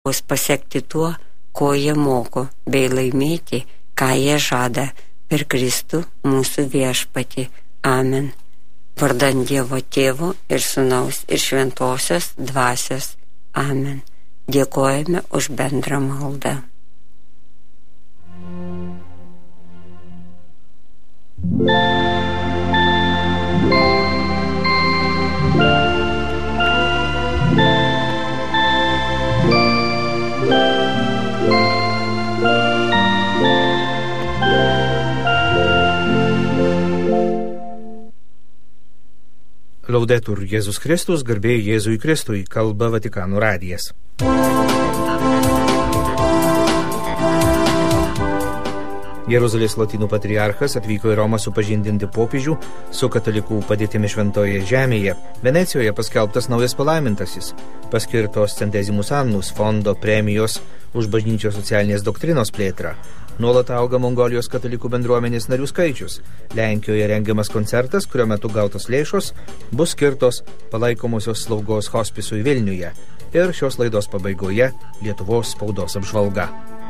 pasiekti tuo, ko jie moko, bei laimėti, ką jie žada per Kristų mūsų viešpatį. Amen. Vardan Dievo Tėvo ir Sūnaus ir Šventosios Dvasios. Amen. Dėkojame už bendrą maldą. Laudetur Jėzus Kristus, garbė Jėzui Kristui, kalba Vatikano radijas. Jeruzalės lotynų patriarchas atvyko į Romą supažindinti popiežių su katalikų padėtimi Šventoje žemėje. Venecijoje paskelbtas naujas palaimintasis, paskirtos Centesimus Annus fondo premijos už bažnyčios socialinės doktrinos plėtrą. Nuolat auga Mongolijos katalikų bendruomenės narių skaičius. Lenkijoje rengiamas koncertas, kurio metu gautos lėšos bus skirtos palaikomosios slaugos hospisui Vilniuje. Ir šios laidos pabaigoje Lietuvos spaudos apžvalga.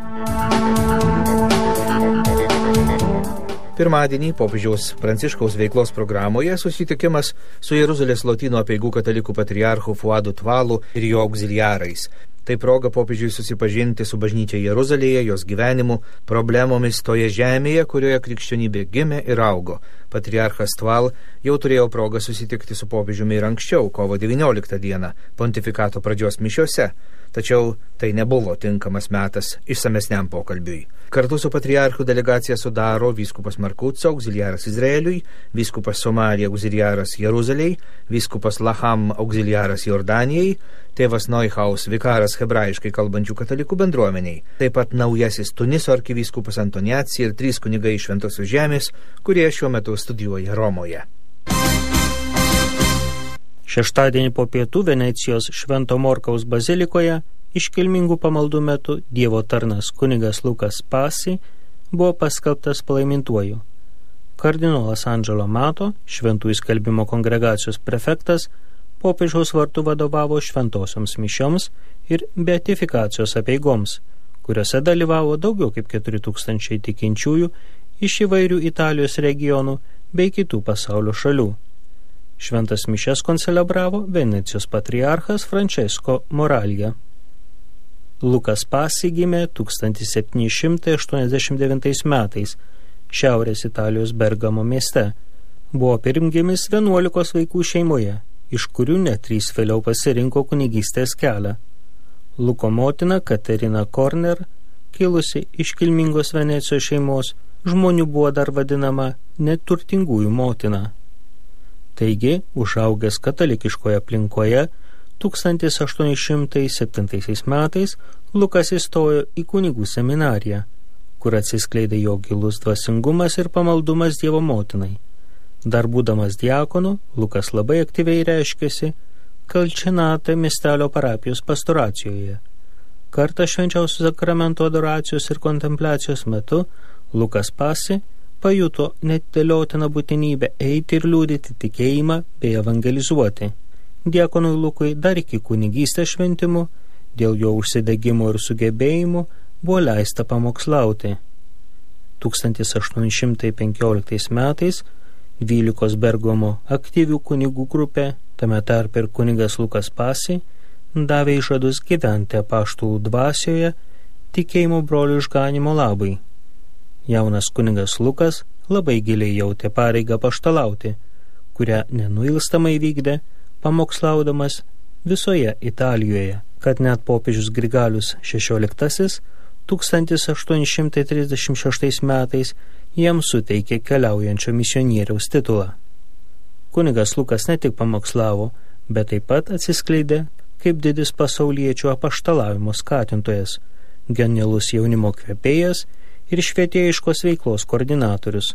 Pirmadienį popiežiaus Pranciškaus veiklos programoje susitikimas su Jeruzalės lotynų apeigų katalikų patriarchu Fuadu Tvalu ir jo auxiliarais. Tai proga popiežiui susipažinti su bažnyčia Jeruzalėje, jos gyvenimu, problemomis toje žemėje, kurioje krikščionybė gimė ir augo. Patriarchas Tval jau turėjo progą susitikti su popiežiumi ir anksčiau, kovo 19 dieną, pontifikato pradžios mišiose. Tačiau tai nebuvo tinkamas metas išsamesniam pokalbiui. Kartu su patriarchu delegaciją sudaro vyskupas Markuco, auxiliaras Izraeliui, vyskupas Somalija, auxiliaras Jeruzalei, vyskupas Laham, auxiliaras Jordanijai, tėvas Neuhaus, vikaras hebrajiškai kalbančių katalikų bendruomeniai, taip pat naujasis Tuniso arkivyskupas Antoniaci ir 3 kunigai iš Šventosios žemės, kurie šiuo metu studijuoja Romoje. Šeštadienį po pietų Venecijos Švento Morkaus bazilikoje iškilmingų pamaldų metu Dievo tarnas kunigas Lukas Pasi buvo paskelbtas palaimintuoju. Kardinolas Andželo Mato, Šventųjų skelbimo kongregacijos prefektas, popiežiaus vartų vadovavo šventosioms mišioms ir beatifikacijos apeigoms, kuriuose dalyvavo daugiau kaip 4000 tikinčiųjų iš įvairių Italijos regionų bei kitų pasaulio šalių. Šventas mišias koncelebravo Venecijos patriarchas Francesco Moralja. Lukas Pasi gimė 1789 metais Šiaurės Italijos Bergamo mieste. Buvo pirmgimis 11 vaikų šeimoje, iš kurių net 3 vėliau pasirinko kunigystės kelią. Luko motina Katerina Korner, kilusi iš kilmingos Venecijos šeimos, žmonių buvo dar vadinama neturtingųjų motina. Taigi, užaugęs katalikiškoje aplinkoje, 1807 metais Lukas įstojo į kunigų seminariją, kur atsiskleidė jo gilus dvasingumas ir pamaldumas Dievo motinai. Dar būdamas diakonu, Lukas labai aktyviai reiškėsi Kalčinate miestelio parapijos pastoracijoje. Kartą švenčiausių sakramento adoracijos ir kontempliacijos metu Lukas Pasi pajuto netidėliotiną būtinybę eiti ir liudyti tikėjimą bei evangelizuoti. Diakonui Lukui dar iki kunigystės šventimų, dėl jo užsidegimo ir sugebėjimų, buvo leista pamokslauti. 1815 metais 12 Bergamo aktyvių kunigų grupė, tame tarpe ir kunigas Lukas Pasi, davė įžadus gyventi apaštalų dvasioje tikėjimo brolių išganimo labai. Jaunas kunigas Lukas labai giliai jautė pareigą apaštalauti, kurią nenuilstamai vykdė, pamokslaudamas visoje Italijoje, kad net popiežius Grigalius XVI 1836 metais jam suteikė keliaujančio misionieriaus titulą. Kunigas Lukas ne tik pamokslavo, bet taip pat atsiskleidė kaip didis pasauliečių apaštalavimo skatintojas, genialus jaunimo kvepėjas ir švietėjiškos veiklos koordinatorius.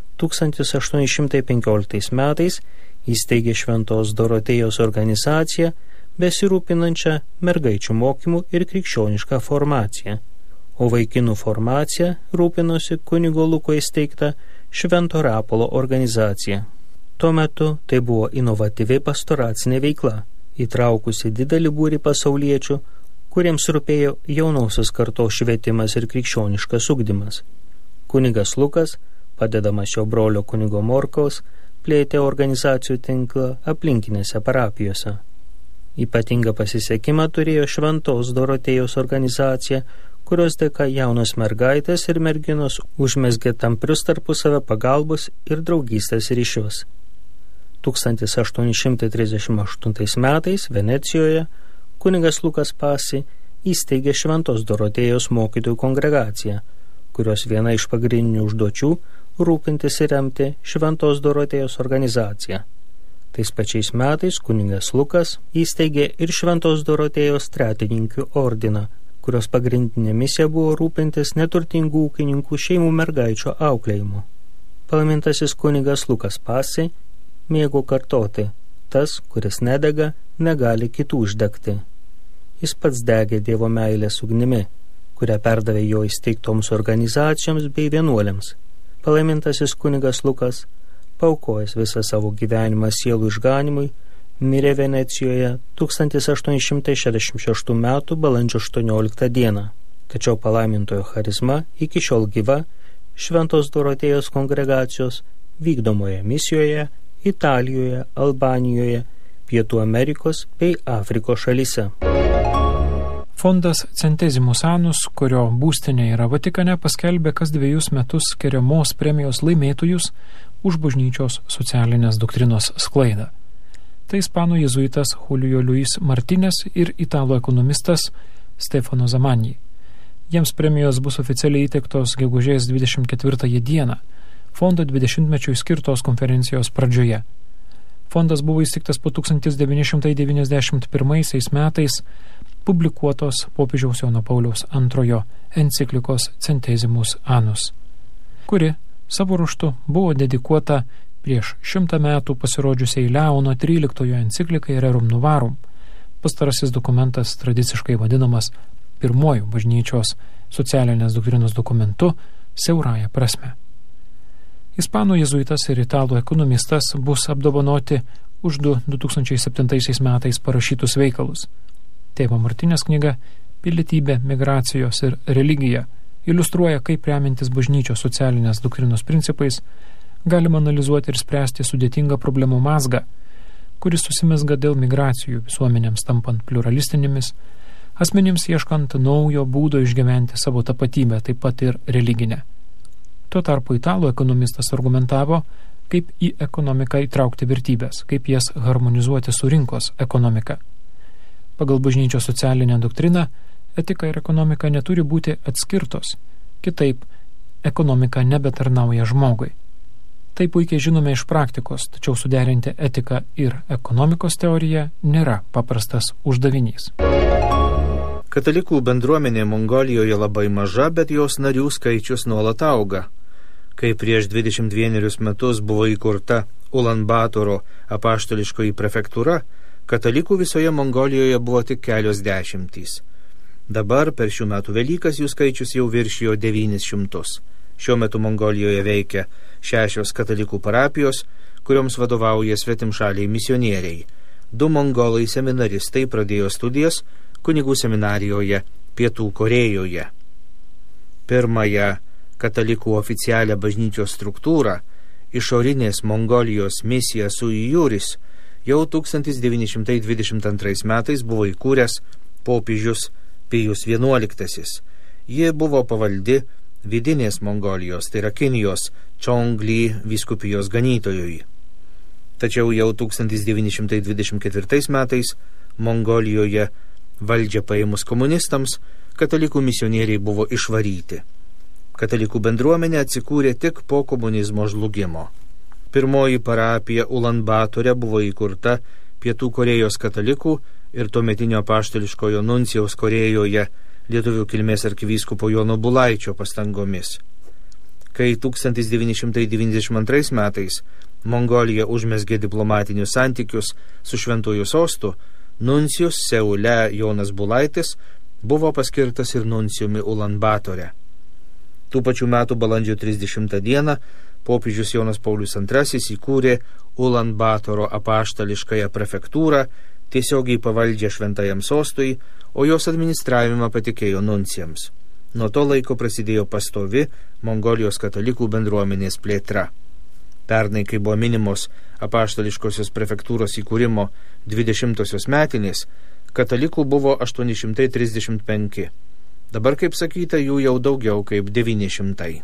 1815 metais įsteigė Šventos Dorotėjos organizaciją, besirūpinančią mergaičių mokymų ir krikščionišką formaciją, o vaikinų formacija rūpinosi kunigo Luko įsteigta Švento Rapolo organizacija. Tuo metu tai buvo inovatyvi pastoracinė veikla, įtraukusi didelį būrį pasauliečių, kuriems rūpėjo jaunosios kartos švietimas ir krikščioniškas ugdymas. Kunigas Lukas, padedamas jo brolio kunigo Morkaus, plėtė organizacijų tinklą aplinkinėse parapijose. Ypatingą pasisekimą turėjo Šventos Dorotėjos organizacija, kurios dėka jaunos mergaitės ir merginos užmezgė tamprius tarpusavio pagalbos ir draugystės ryšius. 1838 metais Venecijoje kunigas Lukas Pasi įsteigė Šventos Dorotėjos mokytojų kongregaciją, kurios viena iš pagrindinių užduočių rūpintis ir remti Šventos Dorotėjos organizaciją. Tais pačiais metais kunigas Lukas įsteigė ir Šventos Dorotėjos tretininkių ordiną, kurios pagrindinė misija buvo rūpintis neturtingų ūkininkų šeimų mergaičių auklėjimu. Palaimintasis kunigas Lukas Pasi mėgo kartoti: tas, kuris nedega, negali kitų uždegti. Jis pats degė Dievo meilės ugnimi, kurią perdavė jo įsteigtoms organizacijoms bei vienuoliams. Palaimintasis kunigas Lukas, paaukojęs visą savo gyvenimą sielų išganimui, mirė Venecijoje 1866 m. balandžio 18 d. Tačiau palaimintojo charizma iki šiol gyva Šventos Dorotėjos kongregacijos vykdomoje misijoje Italijoje, Albanijoje, Pietų Amerikos bei Afrikos šalyse. Fondas Centesimus Annus, kurio būstinė yra Vatikane, paskelbė kas 2 metus skiriamos premijos laimėtojus už bažnyčios socialinės doktrinos sklaidą. Tai ispanų jėzuitas Julio Luis Martínez ir italų ekonomistas Stefano Zamanji. Jiems premijos bus oficialiai įteiktos gegužės 24 dieną, fondo 20-mečiui skirtos konferencijos pradžioje. Fondas buvo įsteigtas po 1991 metais publikuotos popiežiaus Jono Pauliaus II enciklikos Centesimus Annus, kuri savo ruožtu buvo dedikuota prieš 100 metų pasirodžiusiai Leono XIII enciklikai Rerum Novarum. Pastarasis dokumentas tradiciškai vadinamas pirmuoju bažnyčios socialinės doktrinos dokumentu siaurąja prasme. Ispanų jėzuitas ir italų ekonomistas bus apdovanoti už 2007 metais parašytus veikalus. Tėvo Martynės knyga Pilietybė, migracijos ir religija iliustruoja, kaip remiantis bažnyčios socialinės doktrinos principais galima analizuoti ir spręsti sudėtingą problemų mazgą, kuris susimezga dėl migracijų visuomenėms tampant pluralistinėmis, asmenims ieškant naujo būdo išgyventi savo tapatybę, taip pat ir religinę. Tuo tarpu italų ekonomistas argumentavo, kaip į ekonomiką įtraukti vertybės, kaip jas harmonizuoti su rinkos ekonomika. Pagal bažnyčios socialinę doktriną, etika ir ekonomika neturi būti atskirtos, kitaip ekonomika nebetarnauja žmogui. Tai puikiai žinome iš praktikos, tačiau suderinti etiką ir ekonomikos teoriją nėra paprastas uždavinys. Katalikų bendruomenė Mongolijoje labai maža, bet jos narių skaičius nuolat auga. Kai prieš 21 metus buvo įkurta Ulan Batoro apaštališkoji prefektūra, katalikų visoje Mongolijoje buvo tik kelios dešimtys. Dabar per šių metų Velykas jų skaičius jau viršijo 900. Šiuo metu Mongolijoje veikia 6 katalikų parapijos, kurioms vadovauja svetimšaliai misionieriai. 2 mongolai seminaristai pradėjo studijas kunigų seminarijoje Pietų Korėjoje. Pirmąją katalikų oficialią bažnyčios struktūrą, išorinės Mongolijos misija Sui Juris, jau 1922 metais buvo įkūręs popiežius Pijus XI. Ji buvo pavaldi vidinės Mongolijos, tai yra Kinijos, Čongli vyskupijos ganytojui. Tačiau jau 1924 metais Mongolijoje valdžią paėmus komunistams, katalikų misionieriai buvo išvaryti. Katalikų bendruomenė atsikūrė tik po komunizmo žlugimo. Pirmoji parapija Ulan Batore buvo įkurta Pietų Korėjos katalikų ir tuometinio apaštališkojo nuncijaus Korėjoje lietuvių kilmės arkivyskupo Jono Bulaičio pastangomis. Kai 1992 metais Mongolija užmezgė diplomatinius santykius su šventuoju sostu, nuncijus Seule Jonas Bulaitis buvo paskirtas ir nuncijumi Ulan Batore. Tų pačių metų balandžio 30 dieną popiežius Jonas Paulius II įkūrė Ulan Batoro apaštališkąją prefektūrą tiesiogiai pavaldžią šventajam sostui, o jos administravimą patikėjo nuncijams. Nuo to laiko prasidėjo pastovi Mongolijos katalikų bendruomenės plėtra. Pernai, kai buvo minimos apaštališkosios prefektūros įkūrimo 20-osios metinės, katalikų buvo 835. Dabar, kaip sakyta, jų jau daugiau kaip 900.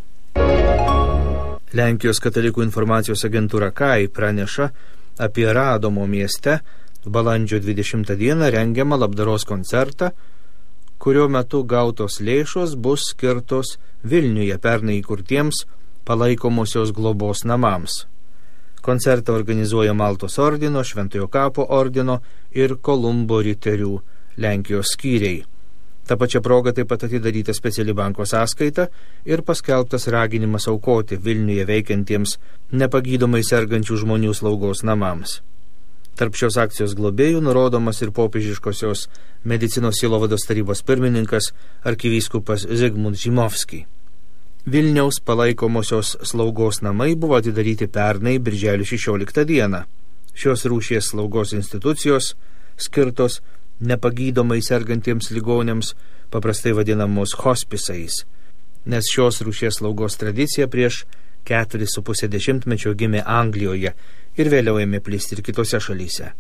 Lenkijos katalikų informacijos agentūra KAI praneša apie Radomo mieste balandžio 20 dieną rengiamą labdaros koncertą, kurio metu gautos lėšos bus skirtos Vilniuje pernai įkurtiems palaikomosios globos namams. Koncertą organizuoja Maltos ordino, Šventojo Kapo ordino ir Kolumbo riterių Lenkijos skyriai. Ta pačia proga taip pat atidaryta speciali banko sąskaita ir paskelbtas raginimas aukoti Vilniuje veikiantiems nepagydomai sergančių žmonių slaugos namams. Tarp šios akcijos globėjų nurodomas ir popiežiškosios medicinos sielovados tarybos pirmininkas arkivyskupas Zygmunt Žimovski. Vilniaus palaikomosios slaugos namai buvo atidaryti pernai birželio 16 dieną. Šios rūšies slaugos institucijos skirtos nepagydomai sergantiems ligoniams, paprastai vadinamos hospisais, nes šios rūšies slaugos tradicija prieš 4,5 dešimtmečio gimė Anglijoje ir vėliau ėmė plisti ir kitose šalyse.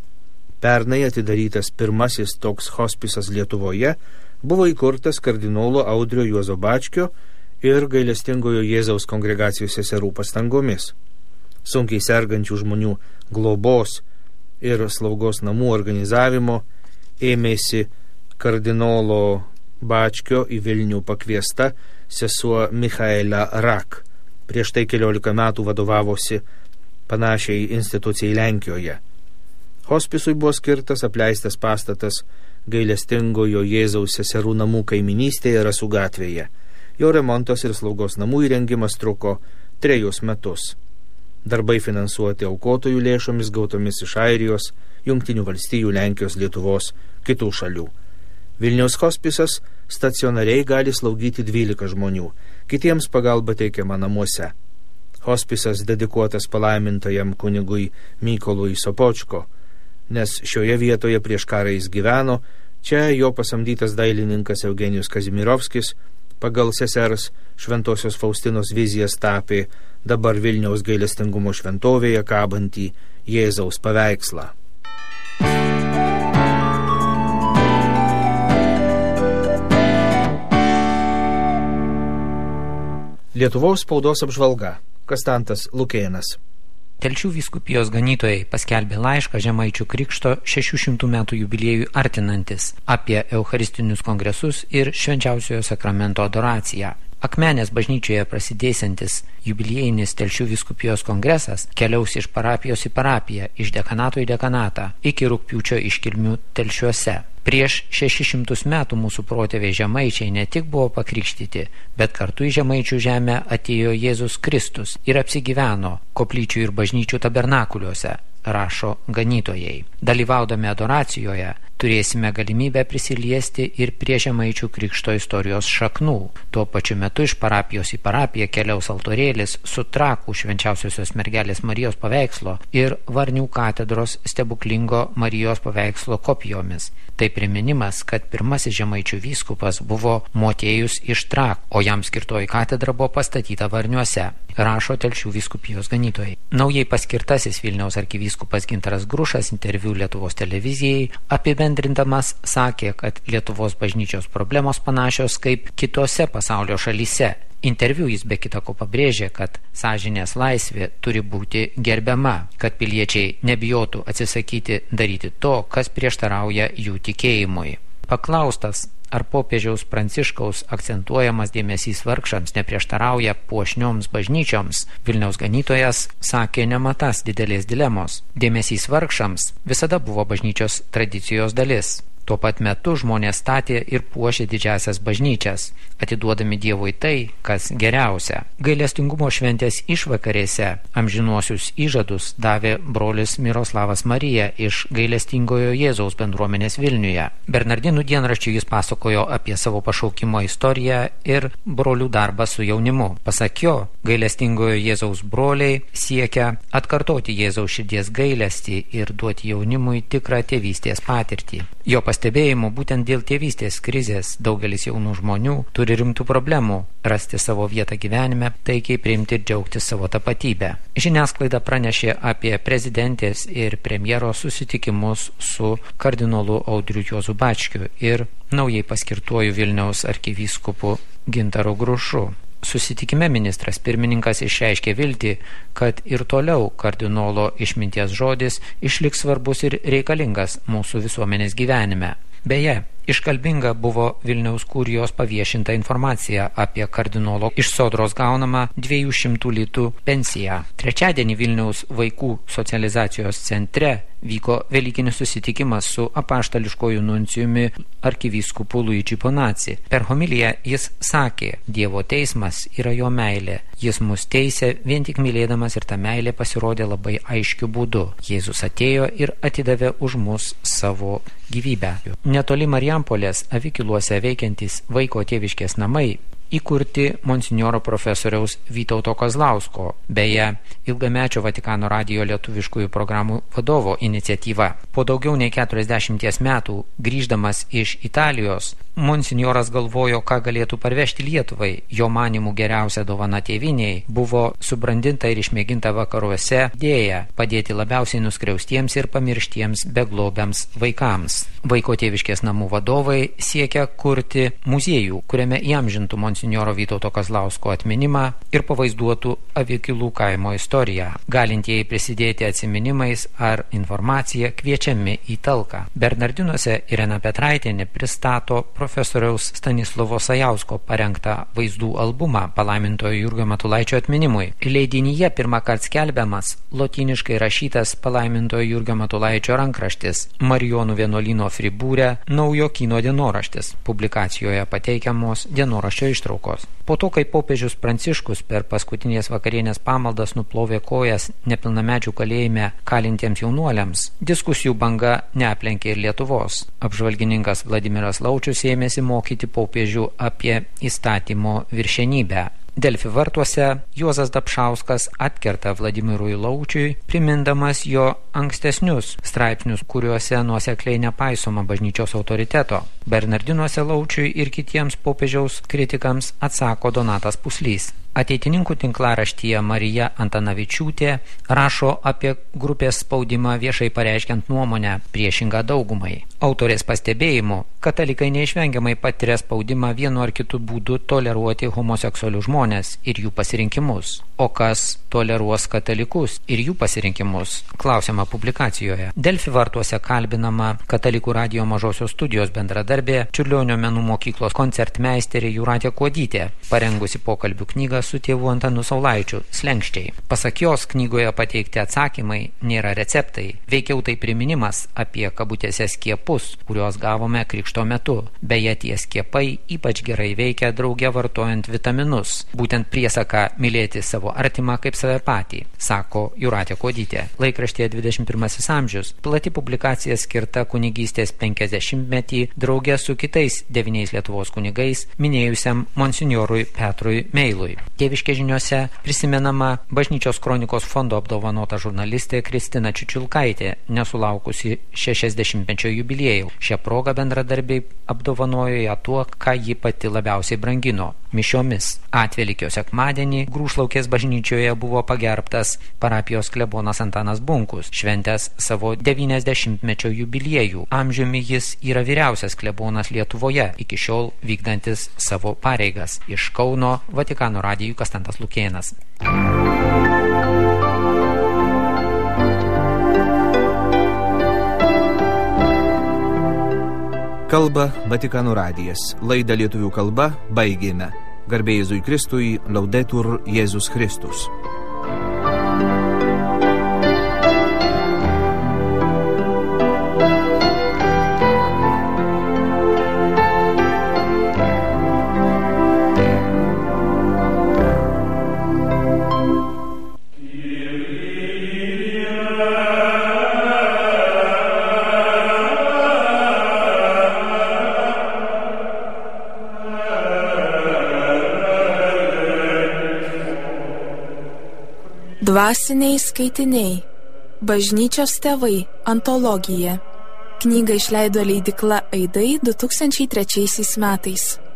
Pernai atidarytas pirmasis toks hospisas Lietuvoje buvo įkurtas kardinolo Audrio Juozo Bačkio ir gailestingojo Jėzaus kongregacijos seserų pastangomis. Sunkiai sergančių žmonių globos ir slaugos namų organizavimo ėmėsi kardinolo Bačkio į Vilnių pakviesta sesuo Michaela Rak. Prieš tai 14 metų vadovavosi panašiai institucijai Lenkijoje. Hospisui buvo skirtas apleistas pastatas gailestingojo Jėzaus seserų namų kaiminystėje Rasų gatvėje. Jo remontas ir slaugos namų įrengimas truko 3 metus. Darbai finansuoti aukotojų lėšomis gautomis iš Airijos, Jungtinių valstijų, Lenkijos, Lietuvos, kitų šalių. Vilniaus hospisas stacionariai gali slaugyti 12 žmonių, kitiems pagalba teikiama namuose. Hospisas dedikuotas palaimintajam kunigui Mykolui Sopočko, nes šioje vietoje prieš karą jis gyveno, čia jo pasamdytas dailininkas Eugenijus Kazimirovskis pagal sesers Šventosios Faustinos vizijas tapė dabar Vilniaus gailestingumo šventovėje kabantį Jėzaus paveikslą. Lietuvos spaudos apžvalga. Kastantas Lukėnas. Telšių vyskupijos ganytojai paskelbė laišką Žemaičių Krikšto 600 metų jubiliejui artinantis apie eucharistinius kongresus ir švenčiausiojo sakramento adoraciją. Akmenės bažnyčioje prasidėsiantis jubiliejinis Telšių vyskupijos kongresas keliaus iš parapijos į parapiją, iš dekanato į dekanatą, iki rugpjūčio iškilmių Telšiuose. Prieš 600 metų mūsų protėviai žemaičiai ne tik buvo pakrikštyti, bet kartu į Žemaičių žemę atėjo Jėzus Kristus ir apsigyveno koplyčių ir bažnyčių tabernakuliuose, rašo ganytojai. Dalyvaudami adoracijoje turėsime galimybę prisiliesti ir prie Žemaičių Krikšto istorijos šaknų. Tuo pačiu metu iš parapijos į parapiją keliaus altorėlis su Trakų švenčiausiosios mergelės Marijos paveikslo ir Varnių katedros stebuklingo Marijos paveikslo kopijomis. Tai priminimas, kad pirmasis Žemaičių vyskupas buvo Motiejus iš Trakų, o jam skirtoji katedra buvo pastatyta Varniuose, rašo Telšių vyskupijos ganytojai. Naujai paskirtasis Vilniaus arkivyskupas Gintaras Grušas interviu Lietuvos televizijai apibendrindamas sakė, kad Lietuvos bažnyčios problemos panašios kaip kitose pasaulio šalyse. Interviu jis be kita ko pabrėžė, kad sąžinės laisvė turi būti gerbiama, kad piliečiai nebijotų atsisakyti daryti to, kas prieštarauja jų tikėjimui. Paklaustas, ar popiežiaus Pranciškaus akcentuojamas dėmesys vargšams neprieštarauja puošnioms bažnyčioms, Vilniaus ganytojas sakė nematas didelės dilemos. Dėmesys vargšams visada buvo bažnyčios tradicijos dalis. Tuo pat metu žmonės statė ir puošė didžiasias bažnyčias, atiduodami Dievui tai, kas geriausia. Gailestingumo šventės išvakarėse amžinuosius įžadus davė brolis Miroslavas Marija iš Gailestingojo Jėzaus bendruomenės Vilniuje. Bernardinų dienraščiui jis pasakojo apie savo pašaukimo istoriją ir brolių darbą su jaunimu. Pasak jo, Gailestingojo Jėzaus broliai siekia atkartoti Jėzaus širdies gailestį ir duoti jaunimui tikrą tėvystės patirtį. Jo pastebėjimu, būtent dėl tėvystės krizės daugelis jaunų žmonių turi rimtų problemų rasti savo vietą gyvenime, taikiai priimti ir džiaugtis savo tapatybę. Žiniasklaida pranešė apie prezidentės ir premjero susitikimus su kardinolu Audriu Juozu Bačkiu ir naujai paskirtuoju Vilniaus arkivyskupu Gintaru Grušu. Susitikime ministras pirmininkas išreiškė viltį, kad ir toliau kardinolo išminties žodis išliks svarbus ir reikalingas mūsų visuomenės gyvenime. Beje, iškalbinga buvo Vilniaus kurijos paviešinta informacija apie kardinolo iš sodros gaunamą 200 litų pensiją. Trečiadienį Vilniaus vaikų socializacijos centre vyko velykinis susitikimas su apaštališkoju nuncijumi arkivyskupu Luigi Bonaci. Per homiliją jis sakė, Dievo teismas yra jo meilė. Jis mus teisė vien tik mylėdamas ir ta meilė pasirodė labai aiškiu būdu. Jėzus atėjo ir atidavė už mus savo gyvybę. Netoli Marijampolės Avikiluose veikiantys vaiko tėviškės namai įkurti monsinjoro profesoriaus Vytauto Kazlausko, beje, ilgamečio Vatikano radijo lietuviškųjų programų vadovo iniciatyva. Po daugiau nei 40 metų, grįždamas iš Italijos, monsinjoras galvojo, ką galėtų parvežti Lietuvai. Jo manimų geriausia dovana tėvynei buvo subrandinta ir išmėginta vakaruose idėja padėti labiausiai nuskriaustiems ir pamirštiems beglobiams vaikams. Vaiko tėviškės namų vadovai siekia kurti muziejų, kuriame įamžintų monsinjoro Vytauto Kazlausko atminimą ir pavaizduotų Avikilų kaimo istoriją. Galintieji prisidėti atsiminimais ar informacija kviečiami į talką. Bernardinuose Irena Petraitienė pristato profesoriaus Stanislovo Sajausko parengtą vaizdų albumą palaimintojo Jurgio Matulaičio atminimui. Leidinyje pirmąkart skelbiamas lotyniškai rašytas palaimintojo Jurgio Matulaičio rankraštis Marijonų vienuolyno Fribūre naujo kino dienoraštis. Publikacijoje pateikiamos dienoraščio ištraukos. Po to, kai popiežius Pranciškus per paskutinės vakarienės pamaldas nuplovė kojas nepilnamečių kalėjime kalintiems jaunuoliams, diskusijų banga neaplenkė ir Lietuvos. Apžvalgininkas Vladimiras Laučius ėmėsi mokyti popiežių apie įstatymo viršenybę. Delfi vartuose Juozas Dapšauskas atkerta Vladimirui Laučiui, primindamas jo ankstesnius straipsnius, kuriuose nuosekliai nepaisoma bažnyčios autoriteto. Bernardinuose Laučiui ir kitiems popiežiaus kritikams atsako Donatas Puslys. Ateitininkų tinklaraštyje Marija Antanavičiūtė rašo apie grupės spaudimą viešai pareiškiant nuomonę priešingą daugumai. Autorės pastebėjimu, katalikai neišvengiamai patiria spaudimą vienu ar kitu būdu toleruoti homoseksualius žmonės ir jų pasirinkimus. O kas toleruos katalikus ir jų pasirinkimus? Klausiama publikacijoje. Delfi vartuose kalbinama Katalikų radijo mažosios studijos bendradarbė Čiurlionio menų mokyklos koncertmeisterė Jūratė Kuodytė, parengusi pokalbių knygą su tėvu Antanu Saulaičiu Slenkščiai. Pasak jos, knygoje pateikti atsakymai nėra receptai, veikiau tai priminimas apie kabutėse skiepus, kuriuos gavome krikšto metu. Beje, tie skiepai ypač gerai veikia drauge vartojant vitaminus, būtent priesaką mylėti savo artimą kaip save patį, sako Jūratė Kuodytė. Laikraštyje 21 amžius plati publikacija skirta kunigystės 50-metį drauge su kitais 9 Lietuvos kunigais minėjusiam monsinjorui Petrui Meilui. Tėviškės žiniose prisimenama Bažnyčios kronikos fondo apdovanota žurnalistė Kristina Čiučiulkaitė, nesulaukusi 60-mečio jubiliejų. Šią progą bendradarbiai apdovanojo ją tuo, ką ji pati labiausiai brangino – mišiomis. Atvelykio sekmadienį Grūšlaukės bažnyčioje buvo pagerbtas parapijos klebonas Antanas Bunkus, šventęs savo 90-mečio jubiliejų. Amžiumi jis yra vyriausias klebonas Lietuvoje, iki šiol vykdantis savo pareigas. Iš Kauno Vatikano radijui Kastantas Lukėnas. Kalba Vatikano radijas. Laidą lietuvių kalba baigėme. Garbė Jėzui Kristui, Laudetur Jėzus Kristus. Dvasiniai skaitiniai. Bažnyčios tėvai. Antologija. Knygą išleido leidykla Aidai 2003 metais.